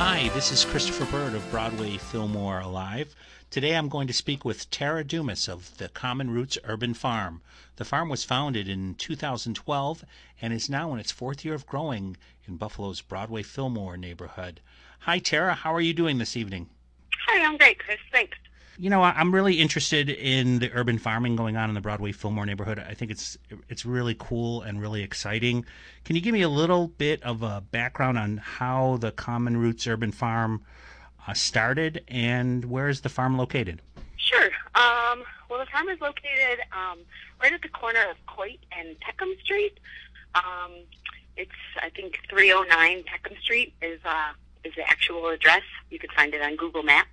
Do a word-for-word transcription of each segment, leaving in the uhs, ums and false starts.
Hi, this is Christopher Bird of Broadway Fillmore Alive. Today I'm going to speak with Tara Dumas of the Common Roots Urban Farm. The farm was founded in two thousand twelve and is now in its fourth year of growing in Buffalo's Broadway Fillmore neighborhood. Hi Tara, how are you doing this evening? Hi, I'm great, Chris. Thanks. You know, I'm really interested in the urban farming going on in the Broadway Fillmore neighborhood. I think it's it's really cool and really exciting. Can you give me a little bit of a background on how the Common Roots Urban Farm uh, started and where is the farm located? Sure. Um, well, the farm is located um, right at the corner of Coit and Peckham Street. Um, it's, I think, three oh nine Peckham Street is uh, is the actual address. You can find it on Google Maps.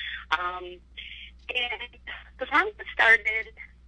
Um, And the farm was started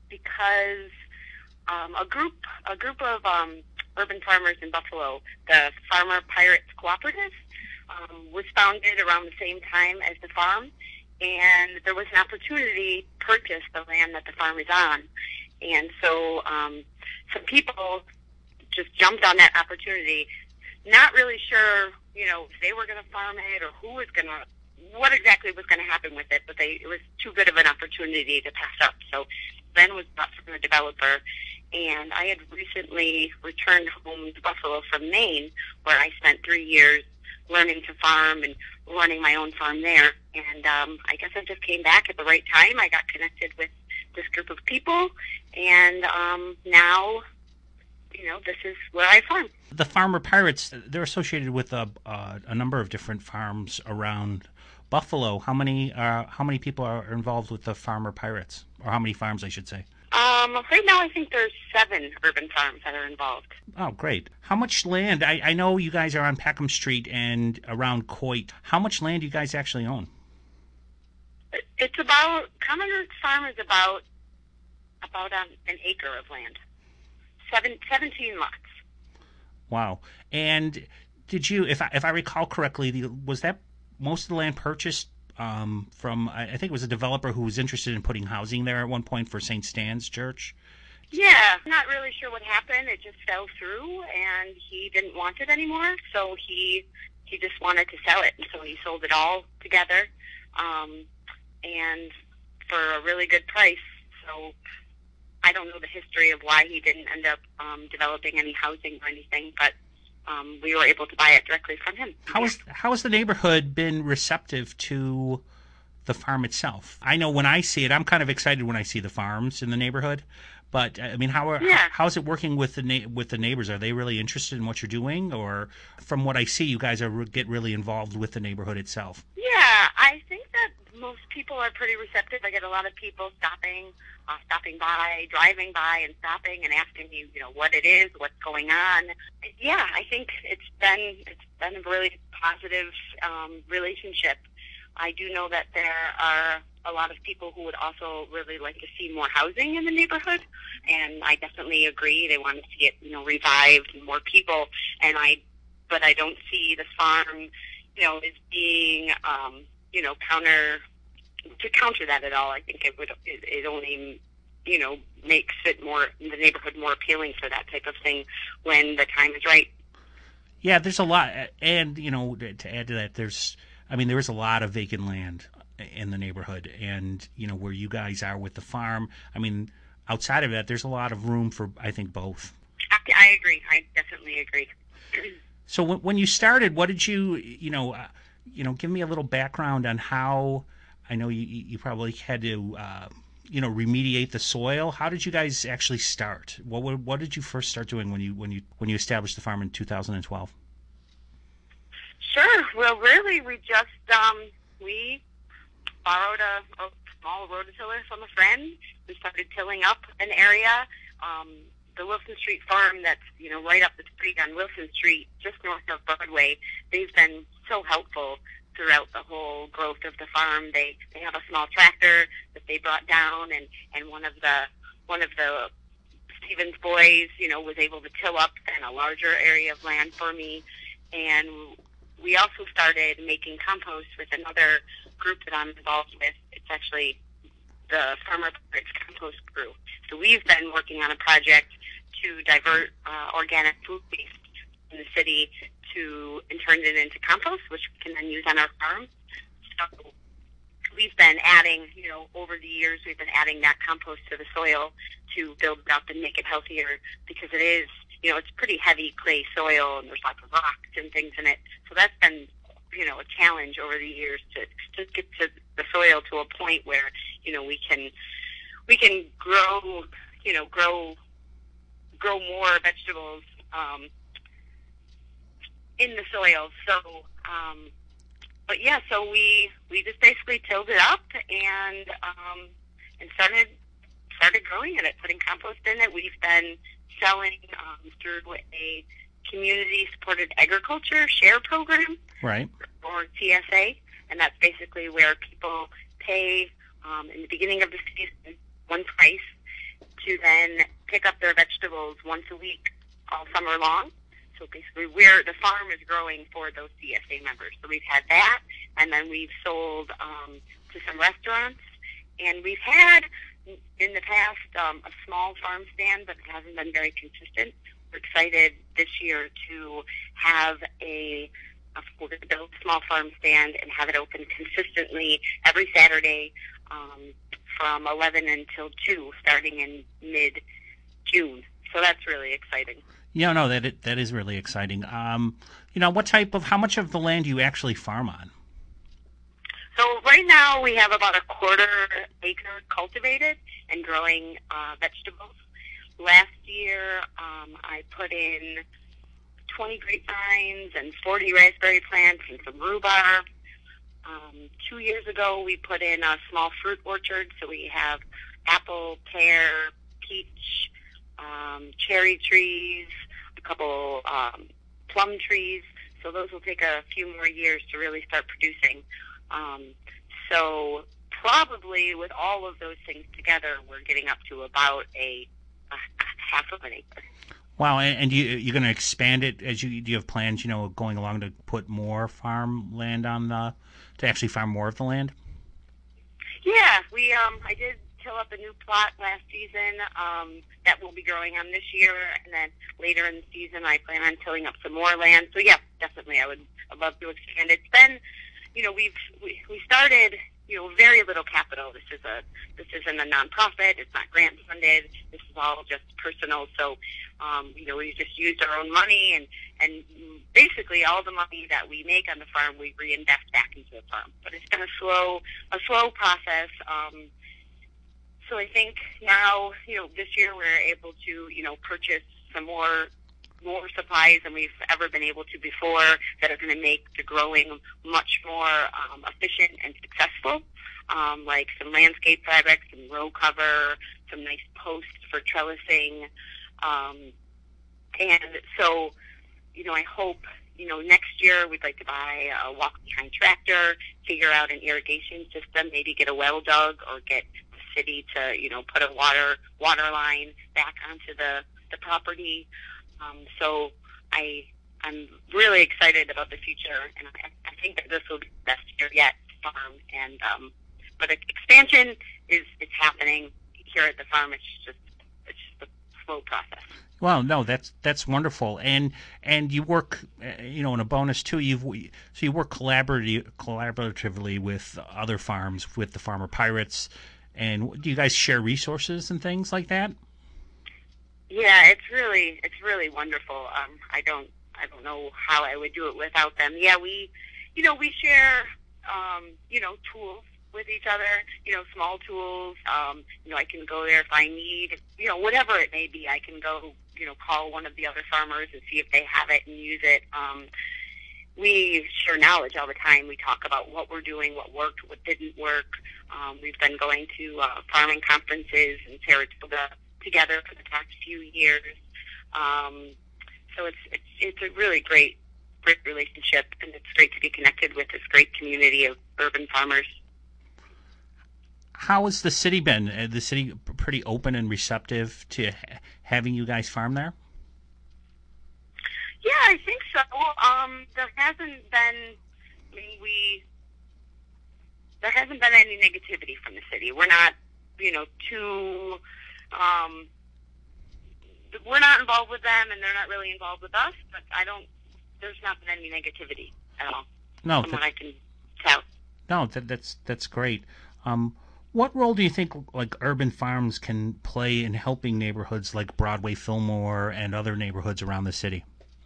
because um, a group a group of um, urban farmers in Buffalo, the Farmer Pirates Cooperative, um, was founded around the same time as the farm, and there was an opportunity to purchase the land that the farm is on. And so um, some people just jumped on that opportunity, not really sure, you know, if they were going to farm it or who was going to what exactly was going to happen with it, but they, it was too good of an opportunity to pass up. So then was bought from a developer, and I had recently returned home to Buffalo from Maine, where I spent three years learning to farm and running my own farm there. And um, I guess I just came back at the right time. I got connected with this group of people, and um, now, you know, this is where I farm. The Farmer Pirates, they're associated with a, uh, a number of different farms around Buffalo. How many uh, how many people are involved with the Farmer Pirates, or how many farms, I should say? Um, right now, I think there's seven urban farms that are involved. Oh, great! How much land? I, I know you guys are on Peckham Street and around Coit. How much land do you guys actually own? It's about Common Roots Farm is about about um, an acre of land, Seven, seventeen lots. Wow! And did you, if I, if I recall correctly, was that most of the land purchased um, from, I think it was a developer who was interested in putting housing there at one point for Saint Stan's Church? Yeah, not really sure what happened. It just fell through, and he didn't want it anymore, so he he just wanted to sell it, and so he sold it all together, um, and for a really good price. So I don't know the history of why he didn't end up um, developing any housing or anything, but Um, we were able to buy it directly from him. How is how has the neighborhood been receptive to the farm itself? I know when I see it, I'm kind of excited when I see the farms in the neighborhood. But I mean, how are, yeah. how, how is it working with the na- with the neighbors? Are they really interested in what you're doing, or from what I see, you guys are get really involved with the neighborhood itself? Yeah, I think that most people are pretty receptive. I get a lot of people stopping, uh, stopping by, driving by, and stopping and asking you, you know, what it is, what's going on. Yeah, I think it's been it's been a really positive um, relationship. I do know that there are a lot of people who would also really like to see more housing in the neighborhood, and I definitely agree. They want to see it, you know, revived and more people. And I, but I don't see the farm, you know, as being, um, you know, counter to counter that at all. I think it would it, it only, you know, makes it more the neighborhood more appealing for that type of thing when the time is right. Yeah, there's a lot, and you know, to add to that, there's. I mean, there is a lot of vacant land in the neighborhood, and you know where you guys are with the farm. I mean, outside of that, there's a lot of room for, I think, both. I, I agree. I definitely agree. So when, when you started, what did you, you know, uh, you know, give me a little background on how. I know you, you probably had to, uh, you know, remediate the soil. How did you guys actually start? What what did you first start doing when you when you when you established the farm in two thousand twelve? Sure. Well, really, we just um, we borrowed a, a small rototiller from a friend. We started tilling up an area. Um, the Wilson Street farm that's, you know, right up the street on Wilson Street, just north of Broadway, they've been so helpful throughout the whole growth of the farm. They they have a small tractor that they brought down, and, and one of the one of the Stevens boys, you know, was able to till up then a larger area of land for me. And we also started making compost with another group that I'm involved with. It's actually the Farmer Pirates Compost Crew. So we've been working on a project to divert uh, organic food waste in the city to and turned it into compost, which we can then use on our farm. So we've been adding, you know, over the years, we've been adding that compost to the soil to build it up and make it healthier, because it is, you know, it's pretty heavy clay soil and there's lots of rocks and things in it. So that's been, you know, a challenge over the years to just get to the soil to a point where, you know, we can we can grow, you know, grow grow more vegetables um, in the soil. So, um, but yeah, so we we just basically tilled it up and um, and started started growing it, putting compost in it. We've been selling um, through a community-supported agriculture share program, right, or T S A, and that's basically where people pay um, in the beginning of the season one price to then pick up their vegetables once a week all summer long. So basically, we're the farm is growing for those T S A members. So we've had that, and then we've sold um, to some restaurants, and we've had in the past um, a small farm stand, but it hasn't been very consistent. We're excited this year to have a, a we're going to build a small farm stand and have it open consistently every Saturday um, from eleven until two, starting in mid-June. So that's really exciting. Yeah, no, that it, that is really exciting. Um, you know, what type of, how much of the land do you actually farm on? So right now we have about a quarter acre cultivated and growing uh, vegetables. Last year um, I put in twenty grapevines and forty raspberry plants and some rhubarb. Um, two years ago we put in a small fruit orchard, so we have apple, pear, peach, um, cherry trees, a couple um, plum trees. So those will take a few more years to really start producing. Um, so probably with all of those things together, we're getting up to about a, a half of an acre. Wow, and, and you, you're going to expand it as you do you have plans, you know, going along to put more farmland on the, to actually farm more of the land? Yeah, we um, I did till up a new plot last season um, that we'll be growing on this year, and then later in the season I plan on tilling up some more land. So yeah, definitely I would I'd love to expand. It's been, you know, we've we, we started, you know, very little capital. This is a this isn't a nonprofit. It's not grant funded. This is all just personal. So, um, you know, we just used our own money, and and basically all the money that we make on the farm we reinvest back into the farm. But it's been a slow a slow process. Um, so I think now, you know, this year we're able to, you know, purchase some more. more supplies than we've ever been able to before, that are going to make the growing much more um, efficient and successful, um, like some landscape fabric, some row cover, some nice posts for trellising. Um, and so, you know, I hope, you know, next year we'd like to buy a walk-behind tractor, figure out an irrigation system, maybe get a well dug, or get the city to, you know, put a water water line back onto the, the property. Um, so I, I'm really excited about the future, and I, I think that this will be the best year yet for the farm. And um, but expansion is it's happening here at the farm. It's just it's just a slow process. Well, no, that's that's wonderful, and and you work, uh, you know, in a bonus too. You've so you work collaboratively collaboratively with other farms, with the Farmer Pirates, and do you guys share resources and things like that? Yeah, it's really it's really wonderful. Um, I don't I don't know how I would do it without them. Yeah, we, you know, we share, um, you know, tools with each other. You know, small tools. Um, you know, I can go there if I need, you know, whatever it may be. I can go, you know, call one of the other farmers and see if they have it and use it. Um, we share knowledge all the time. We talk about what we're doing, what worked, what didn't work. Um, we've been going to uh, farming conferences in Saratoga together for the past few years. Um, so it's, it's it's a really great, great relationship, and it's great to be connected with this great community of urban farmers. How has the city been? Uh, the city pretty open and receptive to ha- having you guys farm there? Yeah, I think so. Um, there hasn't been, I mean, we, there hasn't been any negativity from the city. We're not, you know, too, um, we're not involved with them, and they're not really involved with us, but I don't, there's not been any negativity at all, No, from that, what I can tell. no, that, that's that's great. Um, what role do you think like urban farms can play in helping neighborhoods like Broadway, Fillmore, and other neighborhoods around the city?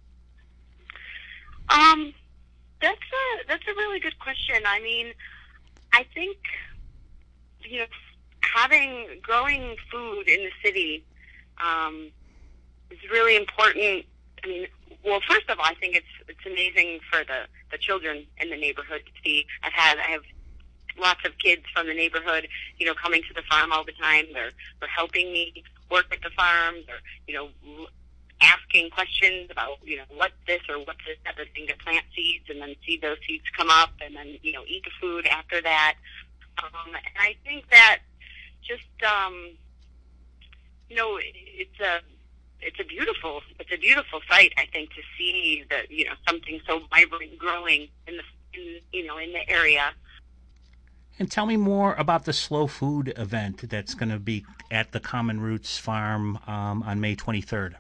Um, that's a that's a really good question. I mean, I think you know having growing food in the city um, is really important. I mean, well, first of all, I think it's it's amazing for the, the children in the neighborhood to see. I've had I have lots of kids from the neighborhood, you know, coming to the farm all the time. They're they're helping me work at the farm. They're you know asking questions about you know what's this or what's this type of thing to plant seeds and then see those seeds come up and then you know eat the food after that. Um, and I think that just um, you know it's a it's a beautiful it's a beautiful sight. I think to see that you know something so vibrant growing in the in, you know in the area. And tell me more about the Slow Food event that's going to be at the Common Roots Farm um, on May twenty-third.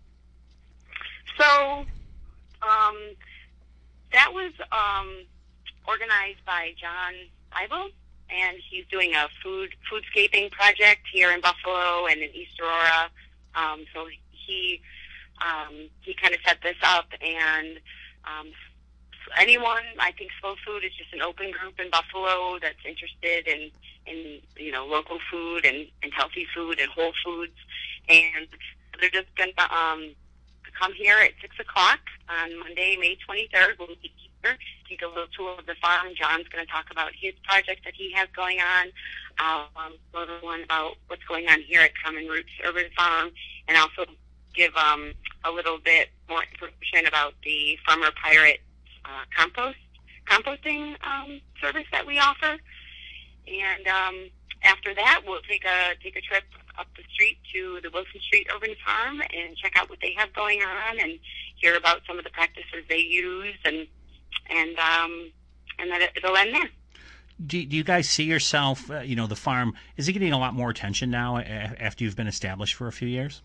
So um, that was um, organized by John Eibel, and he's doing a food foodscaping project here in Buffalo and in East Aurora. Um, so he um, he kind of set this up, and um, anyone, I think Slow Food is just an open group in Buffalo that's interested in, in you know, local food and, and healthy food and whole foods. And they're just going to um, come here at six o'clock on Monday, May twenty-third. We'll be here, take a little tour of the farm. John's going to talk about his project that he has going on. I'll um, go to one about what's going on here at Common Roots Urban Farm, and also give um, a little bit more information about the Farmer Pirate Uh, compost composting um, service that we offer, and um, after that, we'll take a take a trip up the street to the Wilson Street Urban Farm and check out what they have going on and hear about some of the practices they use, and and um, and then it, it'll end there. Do, do you guys see yourself? Uh, you know, the farm, is it getting a lot more attention now a- after you've been established for a few years?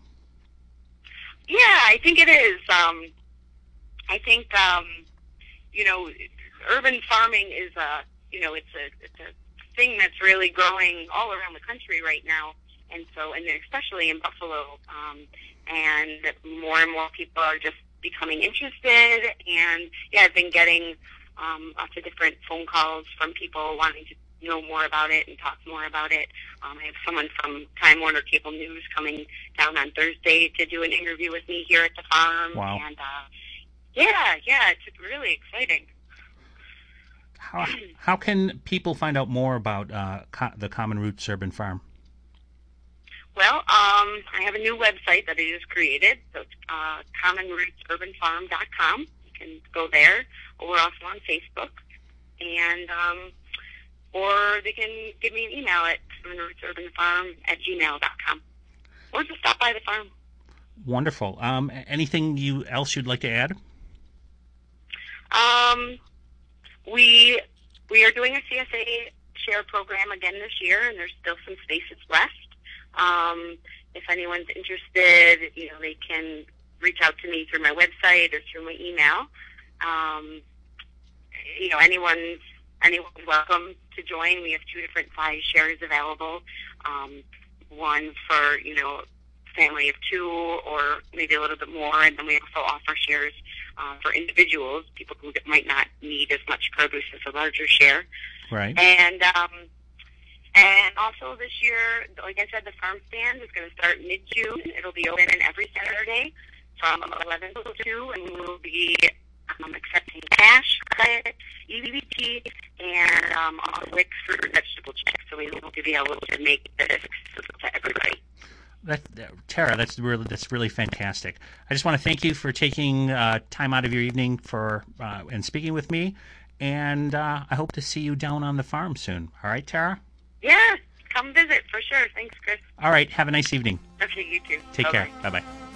Yeah, I think it is. Um, I think. Um, You know, urban farming is a, you know, it's a, it's a thing that's really growing all around the country right now. And so, and especially in Buffalo, um, and more and more people are just becoming interested. And yeah, I've been getting um, lots of different phone calls from people wanting to know more about it and talk more about it. Um, I have someone from Time Warner Cable News coming down on Thursday to do an interview with me here at the farm. Wow. And, uh, Yeah, yeah, it's really exciting. How how can people find out more about uh, co- the Common Roots Urban Farm? Well, um, I have a new website that I just created, so it's uh, common roots urban farm dot com. You can go there, or we're also on Facebook, and um, or they can give me an email at common roots urban farm at gmail dot com, or just stop by the farm. Wonderful. Um, anything you else you'd like to add? Um, we we are doing a C S A share program again this year, and there's still some spaces left. Um, if anyone's interested, you know, they can reach out to me through my website or through my email. Um, you know, anyone's anyone's welcome to join. We have two different size shares available. Um, one for you know family of two or maybe a little bit more, and then we also offer shares uh, for individuals, people who might not need as much produce as a larger share. Right. And um, and also this year, like I said, the farm stand is going to start mid-June. It'll be open every Saturday from eleven to two, and we will be um, accepting cash, credit, E B T, and um, all the Wix fruit and vegetable checks, so we will be able to make this accessible to everybody. That, that, Tara, that's really that's really fantastic. I just want to thank you for taking uh, time out of your evening for uh, and speaking with me, and uh, I hope to see you down on the farm soon. All right, Tara? Yeah, come visit for sure. Thanks, Chris. All right, have a nice evening. Okay, you too. Take Bye-bye. care. Bye-bye.